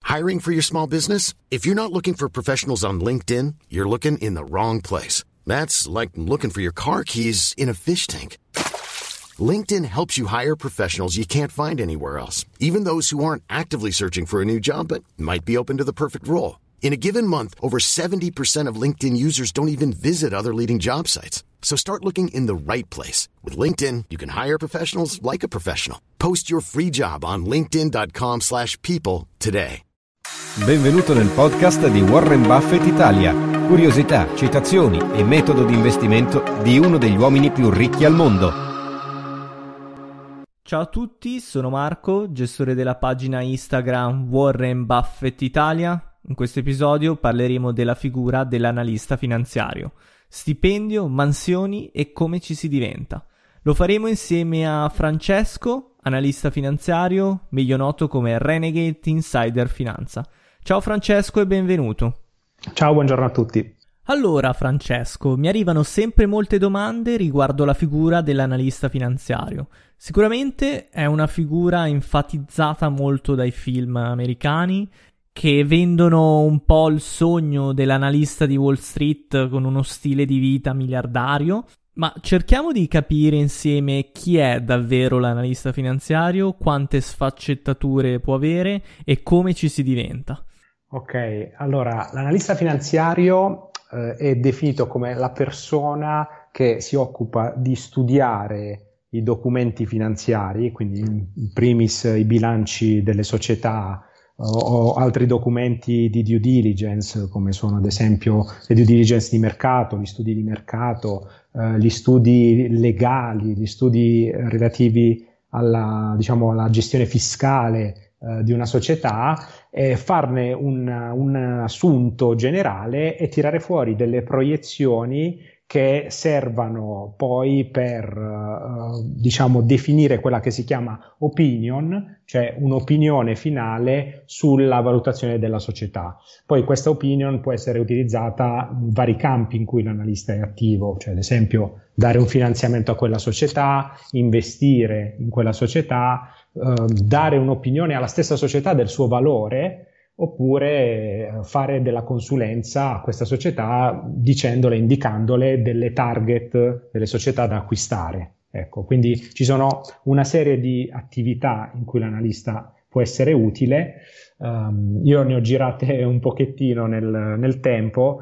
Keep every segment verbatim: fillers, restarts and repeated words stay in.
Hiring for your small business? If you're not looking for professionals on LinkedIn, you're looking in the wrong place. That's like looking for your car keys in a fish tank. LinkedIn helps you hire professionals you can't find anywhere else, even those who aren't actively searching for a new job but might be open to the perfect role. In a given month, over seventy percent of LinkedIn users don't even visit other leading job sites. So start looking in the right place. With LinkedIn, you can hire professionals like a professional. Post your free job on linkedin dot com slash people today. Benvenuto nel podcast di Warren Buffett Italia. Curiosità, citazioni e metodo di investimento di uno degli uomini più ricchi al mondo. Ciao a tutti, sono Marco, gestore della pagina Instagram Warren Buffett Italia. In questo episodio parleremo della figura dell'analista finanziario, stipendio, mansioni e come ci si diventa. Lo faremo insieme a Francesco, analista finanziario, meglio noto come Renegade Insider Finanza. Ciao Francesco e benvenuto. Ciao, buongiorno a tutti. Allora Francesco, mi arrivano sempre molte domande riguardo la figura dell'analista finanziario. Sicuramente è una figura enfatizzata molto dai film americani, che vendono un po' il sogno dell'analista di Wall Street con uno stile di vita miliardario, ma cerchiamo di capire insieme chi è davvero l'analista finanziario, quante sfaccettature può avere e come ci si diventa. Ok, allora l'analista finanziario eh, è definito come la persona che si occupa di studiare i documenti finanziari, quindi in primis i bilanci delle società o altri documenti di due diligence, come sono ad esempio le due diligence di mercato, gli studi di mercato, eh, gli studi legali, gli studi relativi alla, diciamo, alla gestione fiscale eh, di una società, e farne un, un assunto generale e tirare fuori delle proiezioni che servano poi per, eh, diciamo, definire quella che si chiama opinion, cioè un'opinione finale sulla valutazione della società. Poi questa opinion può essere utilizzata in vari campi in cui l'analista è attivo, cioè ad esempio dare un finanziamento a quella società, investire in quella società, eh, dare un'opinione alla stessa società del suo valore, oppure fare della consulenza a questa società dicendole, indicandole delle target delle società da acquistare. Ecco, quindi ci sono una serie di attività in cui l'analista può essere utile. Um, io ne ho girate un pochettino nel, nel tempo.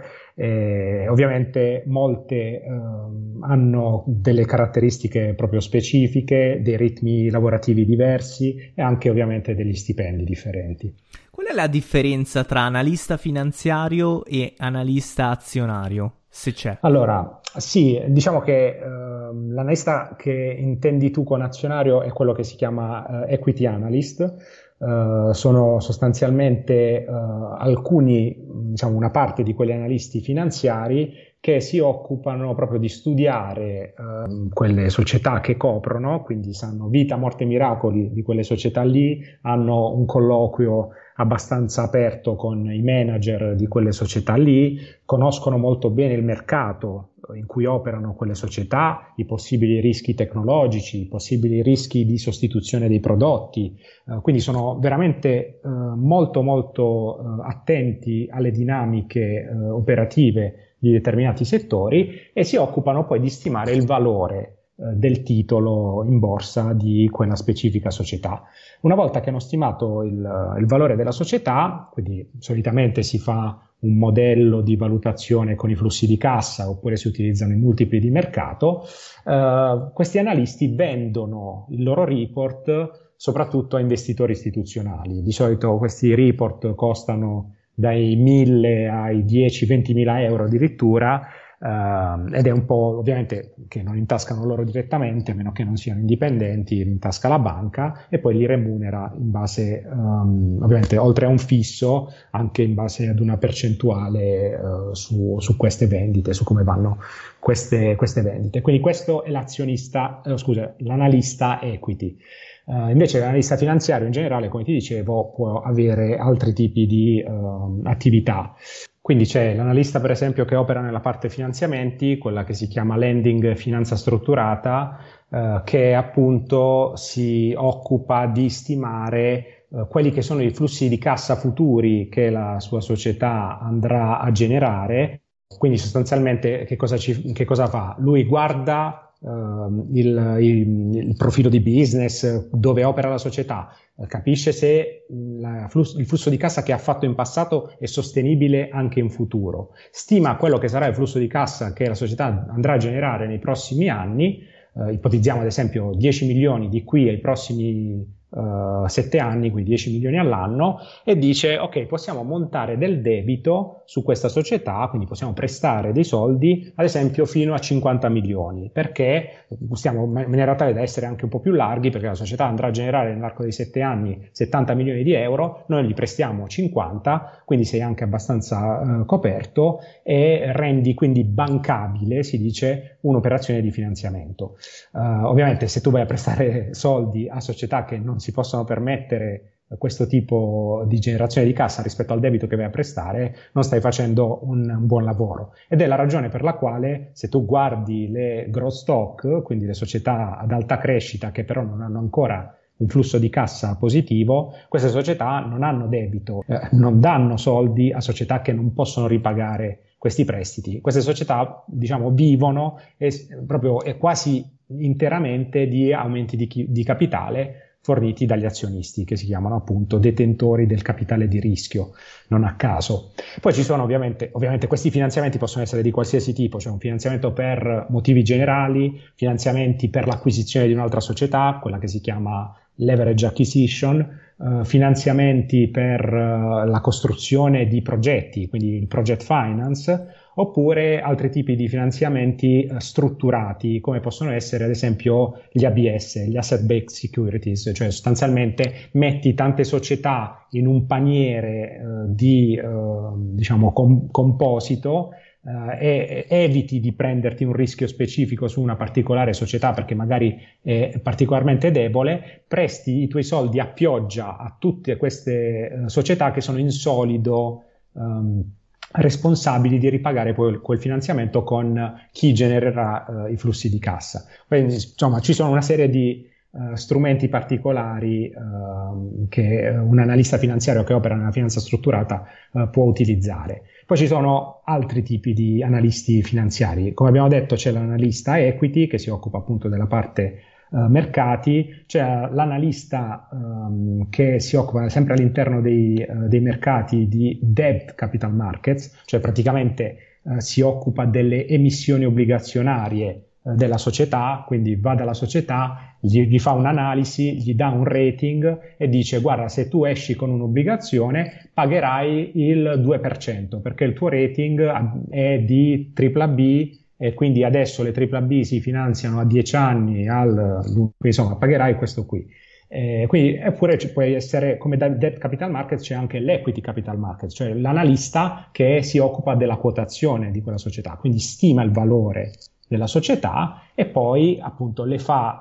Eh, ovviamente molte um, hanno delle caratteristiche proprio specifiche, dei ritmi lavorativi diversi e anche ovviamente degli stipendi differenti. Qual è la differenza tra analista finanziario e analista azionario, se c'è? Allora, sì, diciamo che eh, l'analista che intendi tu con azionario è quello che si chiama eh, equity analyst. Uh, sono sostanzialmente uh, alcuni, diciamo una parte di quegli analisti finanziari che si occupano proprio di studiare uh, quelle società che coprono, quindi sanno vita, morte e miracoli di quelle società lì, hanno un colloquio abbastanza aperto con i manager di quelle società lì, conoscono molto bene il mercato in cui operano quelle società, i possibili rischi tecnologici, i possibili rischi di sostituzione dei prodotti, uh, quindi sono veramente uh, molto molto uh, attenti alle dinamiche uh, operative di determinati settori e si occupano poi di stimare il valore del titolo in borsa di quella specifica società. Una volta che hanno stimato il, il valore della società, quindi solitamente si fa un modello di valutazione con i flussi di cassa oppure si utilizzano i multipli di mercato, eh, questi analisti vendono il loro report soprattutto a investitori istituzionali. Di solito questi report costano dai mille ai dieci venti mila euro addirittura, Uh, ed è un po' ovviamente che non intascano loro direttamente, a meno che non siano indipendenti, intasca la banca e poi li remunera in base um, ovviamente oltre a un fisso anche in base ad una percentuale uh, su, su queste vendite, su come vanno queste, queste vendite. Quindi questo è l'azionista, eh, scusa, l'analista equity. Uh, invece l'analista finanziario in generale, come ti dicevo, può avere altri tipi di uh, attività. Quindi c'è l'analista per esempio che opera nella parte finanziamenti, quella che si chiama lending finanza strutturata, eh, che appunto si occupa di stimare eh, quelli che sono i flussi di cassa futuri che la sua società andrà a generare. Quindi sostanzialmente che cosa, ci, che cosa fa? Lui guarda Uh, il, il, il profilo di business, dove opera la società, uh, capisce se la flusso, il flusso di cassa che ha fatto in passato è sostenibile anche in futuro, stima quello che sarà il flusso di cassa che la società andrà a generare nei prossimi anni, uh, ipotizziamo ad esempio dieci milioni di qui ai prossimi Uh, sette anni, quindi dieci milioni all'anno, e dice ok, possiamo montare del debito su questa società, quindi possiamo prestare dei soldi ad esempio fino a cinquanta milioni, perché stiamo in maniera tale da essere anche un po' più larghi, perché la società andrà a generare nell'arco dei sette anni settanta milioni di euro, noi gli prestiamo cinquanta, quindi sei anche abbastanza uh, coperto e rendi quindi bancabile, si dice, un'operazione di finanziamento. Uh, ovviamente se tu vai a prestare soldi a società che non si possono permettere questo tipo di generazione di cassa rispetto al debito che vai a prestare, non stai facendo un, un buon lavoro. Ed è la ragione per la quale, se tu guardi le growth stock, quindi le società ad alta crescita che però non hanno ancora un flusso di cassa positivo, queste società non hanno debito, eh, non danno soldi a società che non possono ripagare questi prestiti. Queste società, diciamo, vivono e, proprio e quasi interamente di aumenti di, chi, di capitale forniti dagli azionisti, che si chiamano appunto detentori del capitale di rischio, non a caso. Poi ci sono ovviamente, ovviamente questi finanziamenti possono essere di qualsiasi tipo, cioè un finanziamento per motivi generali, finanziamenti per l'acquisizione di un'altra società, quella che si chiama leverage acquisition, uh, finanziamenti per uh, la costruzione di progetti, quindi il project finance, oppure altri tipi di finanziamenti uh, strutturati, come possono essere ad esempio gli A B S, gli asset backed securities, cioè sostanzialmente metti tante società in un paniere uh, di uh, diciamo com- composito, Uh, e eviti di prenderti un rischio specifico su una particolare società perché magari è particolarmente debole, presti i tuoi soldi a pioggia a tutte queste uh, società che sono in solido um, responsabili di ripagare poi quel finanziamento con chi genererà uh, i flussi di cassa. Quindi insomma ci sono una serie di Uh, strumenti particolari uh, che un analista finanziario che opera nella finanza strutturata uh, può utilizzare. Poi ci sono altri tipi di analisti finanziari. Come abbiamo detto, c'è l'analista equity che si occupa appunto della parte uh, mercati, c'è l'analista um, che si occupa sempre all'interno dei, uh, dei mercati di debt capital markets, cioè praticamente uh, si occupa delle emissioni obbligazionarie della società, quindi va dalla società, gli, gli fa un'analisi, gli dà un rating e dice guarda, se tu esci con un'obbligazione pagherai il due per cento perché il tuo rating è di tripla B e quindi adesso le tripla B si finanziano a dieci anni, al, insomma pagherai questo qui. Eh, quindi eppure ci può essere, come debt capital market c'è anche l'equity capital market, cioè l'analista che si occupa della quotazione di quella società, quindi stima il valore della società e poi appunto le fa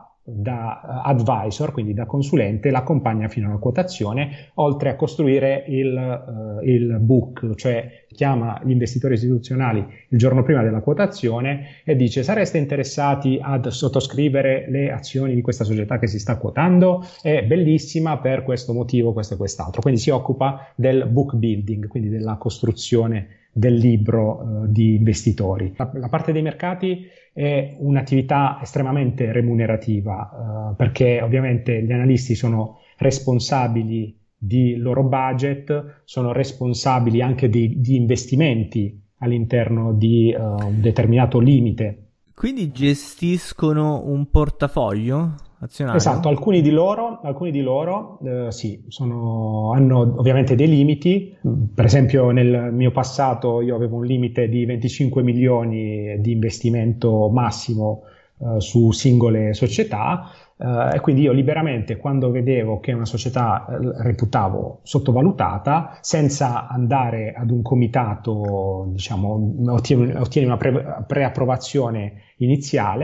da advisor, quindi da consulente, l'accompagna fino alla quotazione, oltre a costruire il, uh, il book, cioè chiama gli investitori istituzionali il giorno prima della quotazione e dice sareste interessati ad sottoscrivere le azioni di questa società che si sta quotando? È bellissima per questo motivo, questo e quest'altro. Quindi si occupa del book building, quindi della costruzione del libro uh, di investitori. La, la parte dei mercati è un'attività estremamente remunerativa uh, perché ovviamente gli analisti sono responsabili di loro budget, sono responsabili anche di, di investimenti all'interno di uh, un determinato limite. Quindi gestiscono un portafoglio azionario? Esatto, alcuni di loro, alcuni di loro eh, sì, sono, hanno ovviamente dei limiti. Per esempio nel mio passato io avevo un limite di venticinque milioni di investimento massimo eh, su singole società eh, e quindi io liberamente, quando vedevo che una società eh, reputavo sottovalutata, senza andare ad un comitato, diciamo, ottieni, ottieni una pre, preapprovazione iniziale,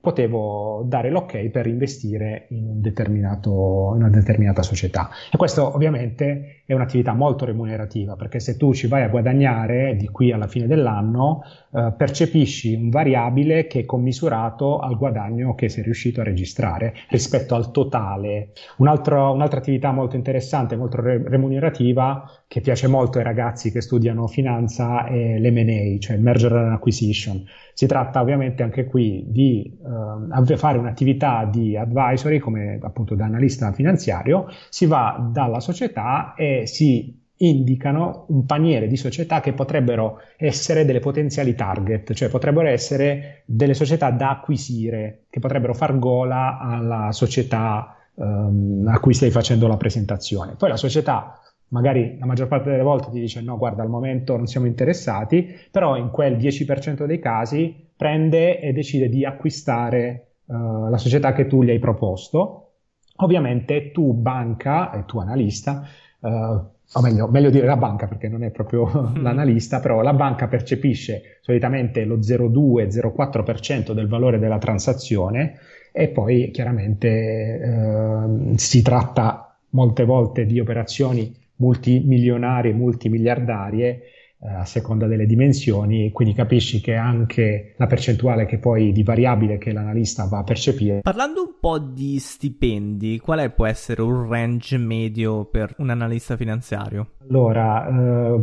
potevo dare l'ok per investire in, un determinato, in una determinata società. E questo ovviamente è un'attività molto remunerativa, perché se tu ci vai a guadagnare di qui alla fine dell'anno, eh, percepisci un variabile che è commisurato al guadagno che sei riuscito a registrare rispetto al totale. Un altro, un'altra attività molto interessante, molto re- remunerativa, che piace molto ai ragazzi che studiano finanza, è l'emme and A, cioè Merger and Acquisition. Si tratta ovviamente anche qui di uh, fare un'attività di advisory, come appunto da analista finanziario. Si va dalla società e si indicano un paniere di società che potrebbero essere delle potenziali target, cioè potrebbero essere delle società da acquisire, che potrebbero far gola alla società um, a cui stai facendo la presentazione. Poi la società magari la maggior parte delle volte ti dice no, guarda, al momento non siamo interessati, però in quel dieci per cento dei casi prende e decide di acquistare uh, la società che tu gli hai proposto. Ovviamente tu banca e tu analista, uh, o meglio, meglio dire la banca perché non è proprio l'analista, però la banca percepisce solitamente lo zero virgola due zero virgola quattro per cento del valore della transazione, e poi chiaramente uh, si tratta molte volte di operazioni multimilionarie, multimiliardarie, eh, a seconda delle dimensioni, quindi capisci che anche la percentuale che poi di variabile che l'analista va a percepire. Parlando un po' di stipendi, qual è può essere un range medio per un analista finanziario? Allora, eh,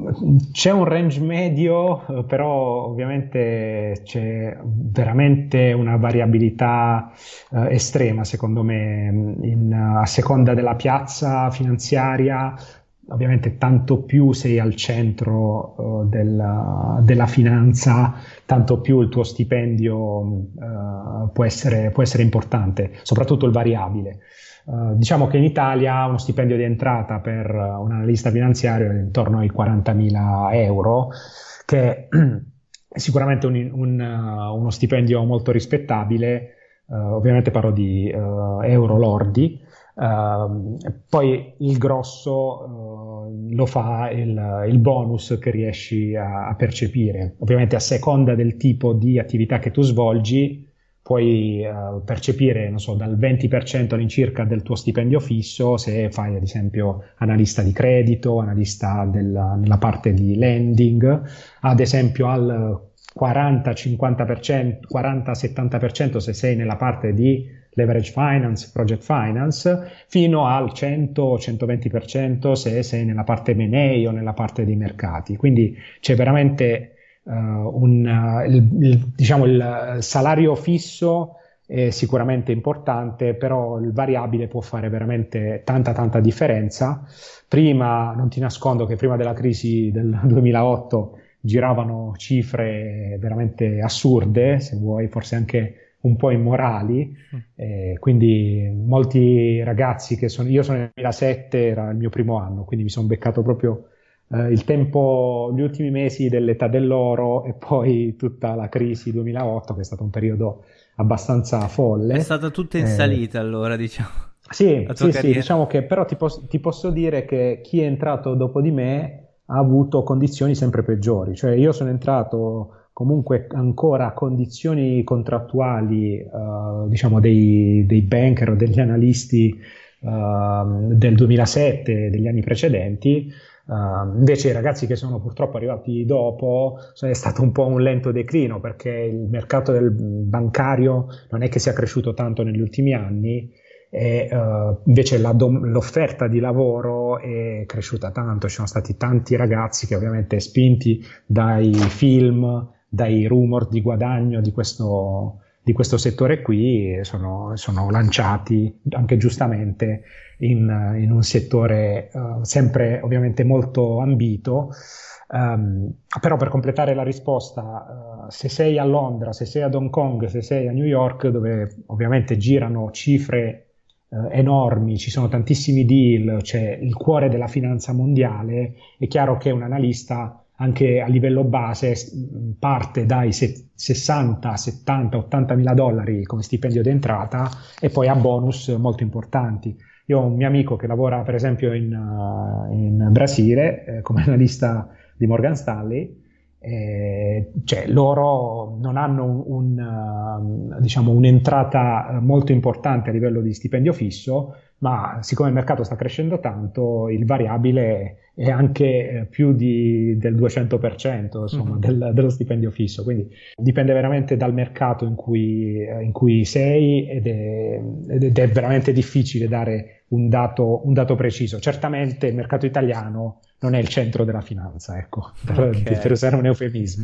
c'è un range medio, eh, però ovviamente c'è veramente una variabilità eh, estrema, secondo me, in, a seconda della piazza finanziaria. Ovviamente tanto più sei al centro uh, della, della finanza, tanto più il tuo stipendio uh, può essere, può essere importante, soprattutto il variabile. Uh, diciamo che in Italia uno stipendio di entrata per uh, un analista finanziario è intorno ai quarantamila euro, che è sicuramente un, un, uh, uno stipendio molto rispettabile. Uh, ovviamente parlo di uh, euro lordi. Uh, poi il grosso uh, lo fa il, il bonus che riesci a, a percepire. Ovviamente a seconda del tipo di attività che tu svolgi puoi uh, percepire, non so, dal venti per cento all'incirca del tuo stipendio fisso se fai ad esempio analista di credito, analista della, nella parte di lending, ad esempio al quaranta cinquanta per cento, quaranta settanta per cento se sei nella parte di leverage finance, project finance, fino al cento centoventi per cento se sei nella parte M and A o nella parte dei mercati. Quindi c'è veramente uh, un uh, il, il, diciamo il salario fisso è sicuramente importante, però il variabile può fare veramente tanta tanta differenza. Prima, non ti nascondo che prima della crisi del duemilaotto giravano cifre veramente assurde, se vuoi forse anche un po' immorali, eh, quindi molti ragazzi che sono, io sono nel duemilasette, era il mio primo anno, quindi mi sono beccato proprio eh, il tempo, gli ultimi mesi dell'età dell'oro e poi tutta la crisi duemilaotto, che è stato un periodo abbastanza folle. È stata tutta in eh, salita allora, diciamo. Sì, sì, sì, diciamo che però ti, pos- ti posso dire che chi è entrato dopo di me ha avuto condizioni sempre peggiori, cioè io sono entrato comunque ancora a condizioni contrattuali uh, diciamo dei, dei banker o degli analisti uh, del duemilasette, degli anni precedenti. Uh, invece i ragazzi che sono purtroppo arrivati dopo è stato un po' un lento declino, perché il mercato del bancario non è che sia cresciuto tanto negli ultimi anni, e uh, invece la dom- l'offerta di lavoro è cresciuta tanto. Ci sono stati tanti ragazzi che ovviamente spinti dai film, dai rumor di guadagno di questo, di questo settore qui sono, sono lanciati anche giustamente in, in un settore uh, sempre ovviamente molto ambito. Um, però per completare la risposta, uh, se sei a Londra, se sei ad Hong Kong, se sei a New York, dove ovviamente girano cifre Uh, enormi, ci sono tantissimi deal, c'è il cuore della finanza mondiale, è chiaro che un analista anche a livello base parte dai se- sessanta, settanta, ottanta mila dollari come stipendio d'entrata e poi ha bonus molto importanti. Io ho un mio amico che lavora per esempio in, uh, in Brasile eh, come analista di Morgan Stanley, Eh, cioè loro non hanno un, un, uh, diciamo un'entrata molto importante a livello di stipendio fisso, ma siccome il mercato sta crescendo tanto, il variabile è anche più di, del duecento per cento insomma, mm-hmm. del, dello stipendio fisso, quindi dipende veramente dal mercato in cui, in cui sei ed è, ed è veramente difficile dare un dato, un dato preciso. Certamente il mercato italiano non è il centro della finanza, ecco, per, okay. per usare un eufemismo.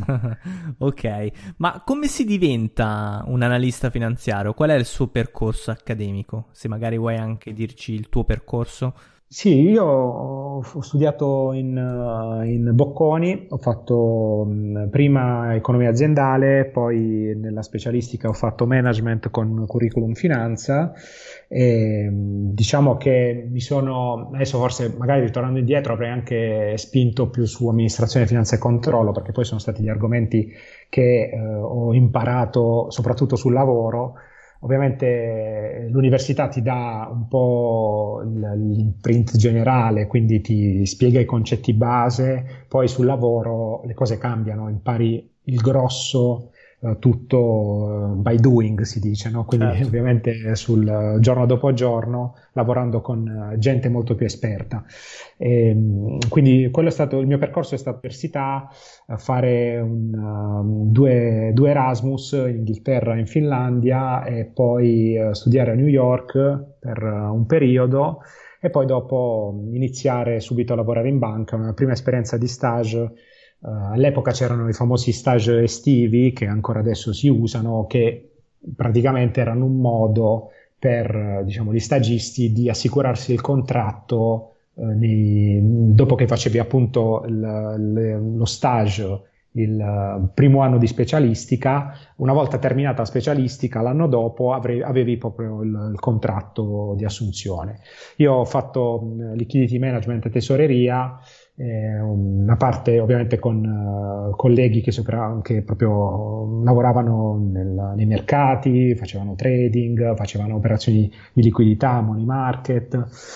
Ok, ma come si diventa un analista finanziario? Qual è il suo percorso accademico? Se magari vuoi anche dirci il tuo percorso. Sì, io ho studiato in, in Bocconi, ho fatto mh, prima economia aziendale, poi nella specialistica ho fatto management con curriculum finanza e diciamo che mi sono, adesso forse magari ritornando indietro avrei anche spinto più su amministrazione, finanza e controllo, perché poi sono stati gli argomenti che eh, ho imparato soprattutto sul lavoro. Ovviamente l'università ti dà un po' l'imprint generale, quindi ti spiega i concetti base, poi sul lavoro le cose cambiano, impari il grosso, eh, tutto uh, by doing si dice, no? Quindi certo. Ovviamente sul uh, giorno dopo giorno, lavorando con uh, gente molto più esperta. E, quindi quello è stato il mio percorso, è stato all'università, a fare un, um, due, due Erasmus in Inghilterra e in Finlandia e poi uh, studiare a New York per uh, un periodo e poi dopo iniziare subito a lavorare in banca, una prima esperienza di stage. Uh, all'epoca c'erano i famosi stage estivi che ancora adesso si usano, che praticamente erano un modo per, diciamo, gli stagisti di assicurarsi il contratto uh, nei, dopo che facevi appunto il, il, lo stage il uh, primo anno di specialistica. Una volta terminata la specialistica l'anno dopo avre, avevi proprio il, il contratto di assunzione. Io ho fatto um, liquidity management e tesoreria, Eh, una parte ovviamente con uh, colleghi che, sopra, che proprio lavoravano nel, nei mercati, facevano trading, facevano operazioni di liquidità, money market.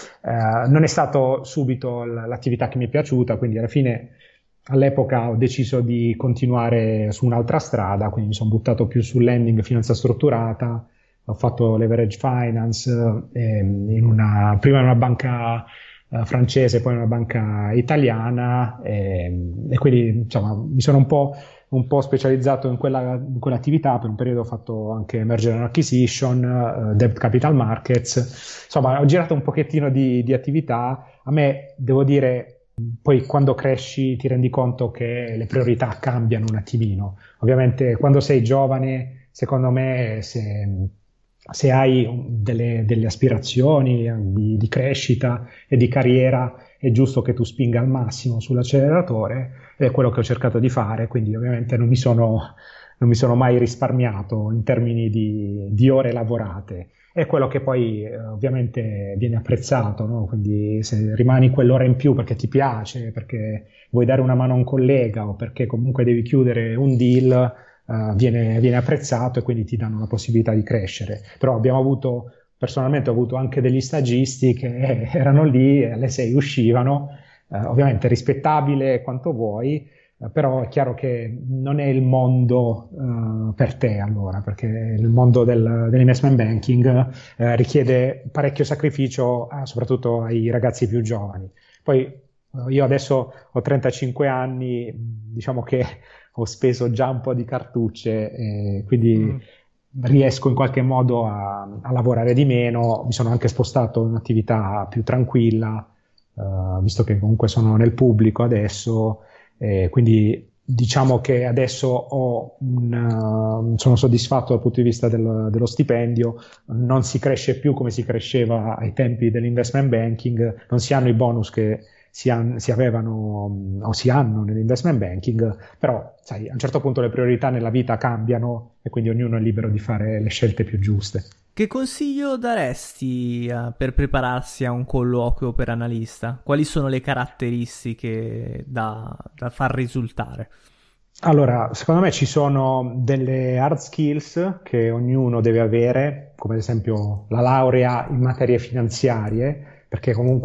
Uh, non è stato subito l- l'attività che mi è piaciuta, quindi alla fine all'epoca ho deciso di continuare su un'altra strada, quindi mi sono buttato più sul lending, finanza strutturata, ho fatto leverage finance, eh, in una, prima in una banca francese, poi una banca italiana e, e quindi insomma mi sono un po', un po' specializzato in quella in quell'attività. Per un periodo ho fatto anche merger and acquisition, uh, debt capital markets, insomma ho girato un pochettino di, di attività. A me, devo dire, poi quando cresci ti rendi conto che le priorità cambiano un attimino. Ovviamente quando sei giovane, secondo me, se se hai delle, delle aspirazioni di, di crescita e di carriera, è giusto che tu spinga al massimo sull'acceleratore, ed è quello che ho cercato di fare, quindi ovviamente non mi sono, non mi sono mai risparmiato in termini di, di ore lavorate. È quello che poi eh, ovviamente viene apprezzato, no? Quindi se rimani quell'ora in più perché ti piace, perché vuoi dare una mano a un collega o perché comunque devi chiudere un deal, Uh, viene, viene apprezzato e quindi ti danno la possibilità di crescere. Però abbiamo avuto, personalmente ho avuto anche degli stagisti che eh, erano lì e alle sei uscivano, uh, ovviamente rispettabile quanto vuoi, uh, però è chiaro che non è il mondo uh, per te allora, perché il mondo del, dell'investment banking uh, richiede parecchio sacrificio, uh, soprattutto ai ragazzi più giovani. Poi uh, io adesso ho trentacinque anni, diciamo che ho speso già un po' di cartucce, e quindi mm. riesco in qualche modo a, a lavorare di meno. Mi sono anche spostato in un'attività più tranquilla, uh, visto che comunque sono nel pubblico adesso, eh, quindi diciamo che adesso ho un, uh, sono soddisfatto dal punto di vista del, dello stipendio. Non si cresce più come si cresceva ai tempi dell'investment banking, non si hanno i bonus che Si, han, si avevano o si hanno nell'investment banking, però sai, a un certo punto le priorità nella vita cambiano e quindi ognuno è libero di fare le scelte più giuste. Che consiglio daresti uh, per prepararsi a un colloquio per analista? Quali sono le caratteristiche da, da far risultare? Allora, secondo me ci sono delle hard skills che ognuno deve avere, come ad esempio la laurea in materie finanziarie, perché comunque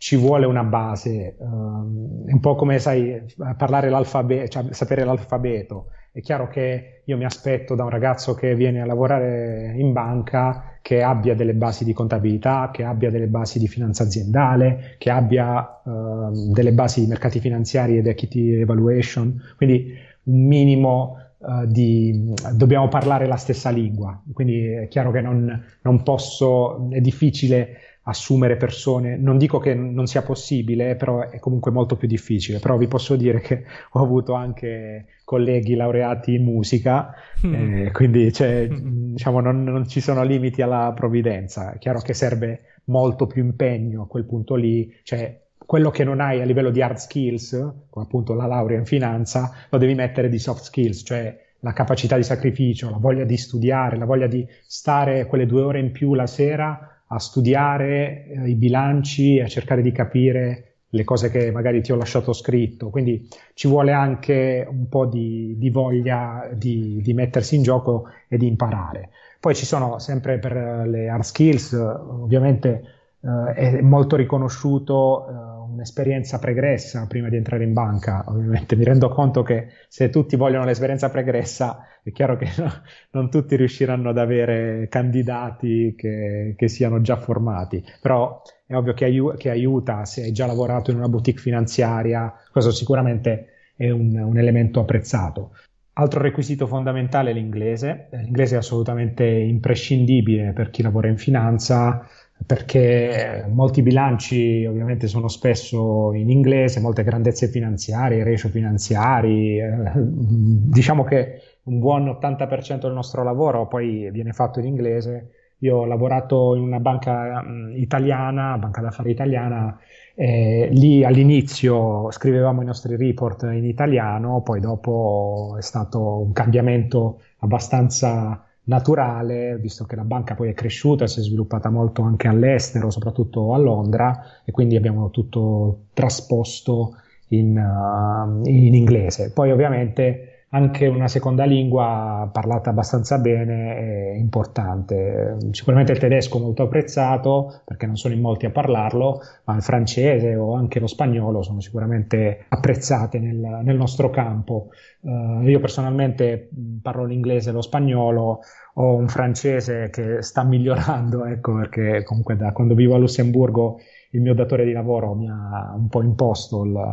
ci vuole una base, um, è un po' come, sai, parlare l'alfabeto, cioè sapere l'alfabeto. È chiaro che io mi aspetto da un ragazzo che viene a lavorare in banca che abbia delle basi di contabilità, che abbia delle basi di finanza aziendale, che abbia uh, delle basi di mercati finanziari ed equity evaluation, quindi un minimo uh, di... dobbiamo parlare la stessa lingua, quindi è chiaro che non, non posso, è difficile assumere persone, non dico che non sia possibile, però è comunque molto più difficile. Però vi posso dire che ho avuto anche colleghi laureati in musica, mm. eh, quindi cioè, mm. diciamo non, non ci sono limiti alla provvidenza. È chiaro che serve molto più impegno a quel punto lì, cioè quello che non hai a livello di hard skills, come appunto la laurea in finanza, lo devi mettere di soft skills, cioè la capacità di sacrificio, la voglia di studiare, la voglia di stare quelle due ore in più la sera a studiare eh, i bilanci e a cercare di capire le cose che magari ti ho lasciato scritto. Quindi ci vuole anche un po' di, di voglia di, di mettersi in gioco e di imparare. Poi ci sono sempre per le hard skills, ovviamente eh, è molto riconosciuto eh, un'esperienza pregressa prima di entrare in banca. Ovviamente mi rendo conto che se tutti vogliono l'esperienza pregressa è chiaro che no, non tutti riusciranno ad avere candidati che, che siano già formati, però è ovvio che, aiu- che aiuta se hai già lavorato in una boutique finanziaria, questo sicuramente è un, un elemento apprezzato. Altro requisito fondamentale è l'inglese. L'inglese è assolutamente imprescindibile per chi lavora in finanza, perché molti bilanci ovviamente sono spesso in inglese, molte grandezze finanziarie, ratio finanziari, eh, diciamo che un buon ottanta per cento del nostro lavoro poi viene fatto in inglese. Io ho lavorato in una banca mh, italiana, banca d'affari italiana, eh, lì all'inizio scrivevamo i nostri report in italiano, poi dopo è stato un cambiamento abbastanza naturale, visto che la banca poi è cresciuta, si è sviluppata molto anche all'estero, soprattutto a Londra, e quindi abbiamo tutto trasposto in, uh, in inglese. Poi ovviamente anche una seconda lingua parlata abbastanza bene è importante. Sicuramente il tedesco è molto apprezzato perché non sono in molti a parlarlo, ma il francese o anche lo spagnolo sono sicuramente apprezzate nel, nel nostro campo. Uh, io personalmente parlo l'inglese e lo spagnolo, ho un francese che sta migliorando, ecco, perché comunque da quando vivo a Lussemburgo il mio datore di lavoro mi ha un po' imposto, il,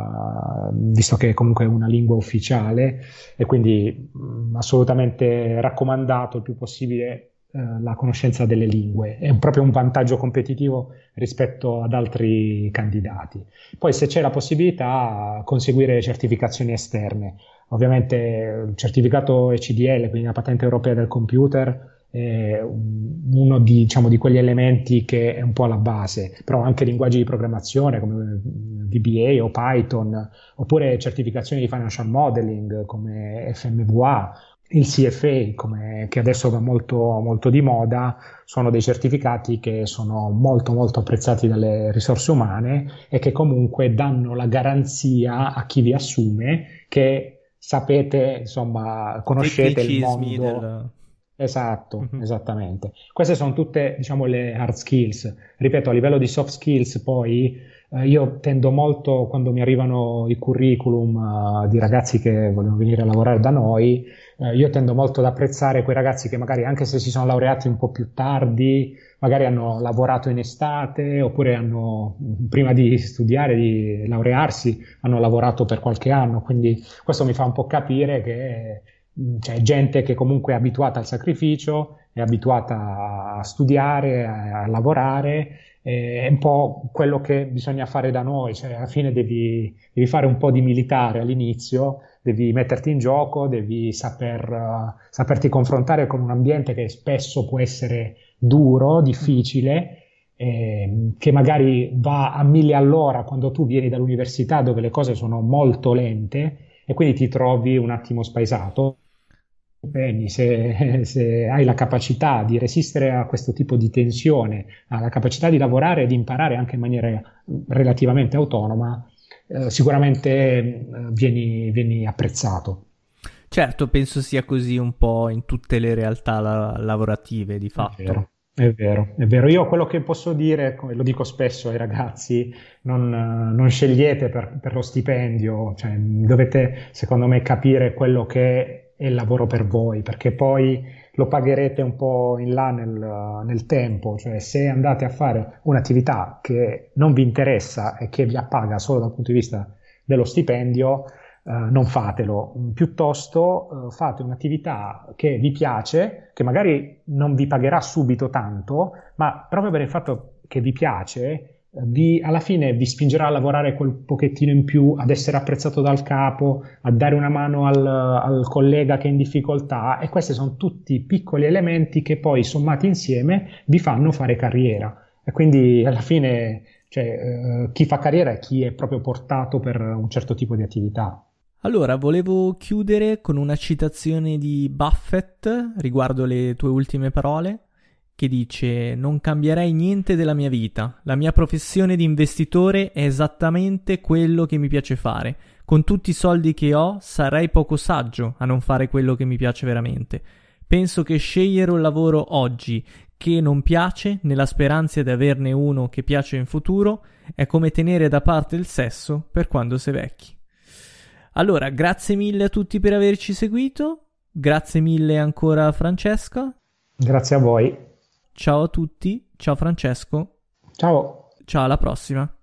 visto che comunque è una lingua ufficiale, e quindi mh, assolutamente raccomandato il più possibile eh, la conoscenza delle lingue. È un, proprio un vantaggio competitivo rispetto ad altri candidati. Poi se c'è la possibilità conseguire certificazioni esterne. Ovviamente il certificato E C D L, quindi la patente europea del computer, è uno di, diciamo, di quegli elementi che è un po' alla base, però anche linguaggi di programmazione come V B A o Python, oppure certificazioni di financial modeling come F M V A, il C F A, come, che adesso va molto, molto di moda, sono dei certificati che sono molto molto apprezzati dalle risorse umane e che comunque danno la garanzia a chi vi assume che sapete, insomma, conoscete il mondo. Del... Esatto, uh-huh. Esattamente. Queste sono tutte, diciamo, le hard skills. Ripeto, a livello di soft skills poi eh, io tendo molto, quando mi arrivano i curriculum uh, di ragazzi che vogliono venire a lavorare da noi, eh, io tendo molto ad apprezzare quei ragazzi che magari, anche se si sono laureati un po' più tardi, magari hanno lavorato in estate, oppure hanno, prima di studiare, di laurearsi, hanno lavorato per qualche anno. Quindi questo mi fa un po' capire che c'è gente che comunque è abituata al sacrificio, è abituata a studiare, a, a lavorare, è un po' quello che bisogna fare da noi, cioè alla fine devi, devi fare un po' di militare all'inizio, devi metterti in gioco, devi saper, uh, saperti confrontare con un ambiente che spesso può essere duro, difficile, eh, che magari va a mille all'ora quando tu vieni dall'università dove le cose sono molto lente e quindi ti trovi un attimo spaesato. Se, se hai la capacità di resistere a questo tipo di tensione, hai la capacità di lavorare e di imparare anche in maniera relativamente autonoma, eh, sicuramente eh, vieni, vieni apprezzato. Certo, penso sia così un po' in tutte le realtà la- lavorative di fatto. È vero, È vero, è vero. Io quello che posso dire, come lo dico spesso ai ragazzi, non, non scegliete per, per lo stipendio, cioè, dovete, secondo me, capire quello che è il lavoro per voi, perché poi lo pagherete un po' in là nel, nel tempo. Cioè, se andate a fare un'attività che non vi interessa e che vi appaga solo dal punto di vista dello stipendio, Uh, non fatelo, piuttosto uh, fate un'attività che vi piace, che magari non vi pagherà subito tanto, ma proprio per il fatto che vi piace, uh, vi, alla fine vi spingerà a lavorare quel pochettino in più, ad essere apprezzato dal capo, a dare una mano al, al collega che è in difficoltà, e questi sono tutti piccoli elementi che poi sommati insieme vi fanno fare carriera. E quindi alla fine, cioè, uh, chi fa carriera è chi è proprio portato per un certo tipo di attività. Allora, volevo chiudere con una citazione di Buffett riguardo le tue ultime parole, che dice: non cambierei niente della mia vita, la mia professione di investitore è esattamente quello che mi piace fare, con tutti i soldi che ho sarei poco saggio a non fare quello che mi piace veramente. Penso che scegliere un lavoro oggi che non piace, nella speranza di averne uno che piace in futuro, è come tenere da parte il sesso per quando sei vecchi. Allora, grazie mille a tutti per averci seguito, grazie mille ancora a Francesco. Grazie a voi. Ciao a tutti, ciao Francesco. Ciao. Ciao, alla prossima.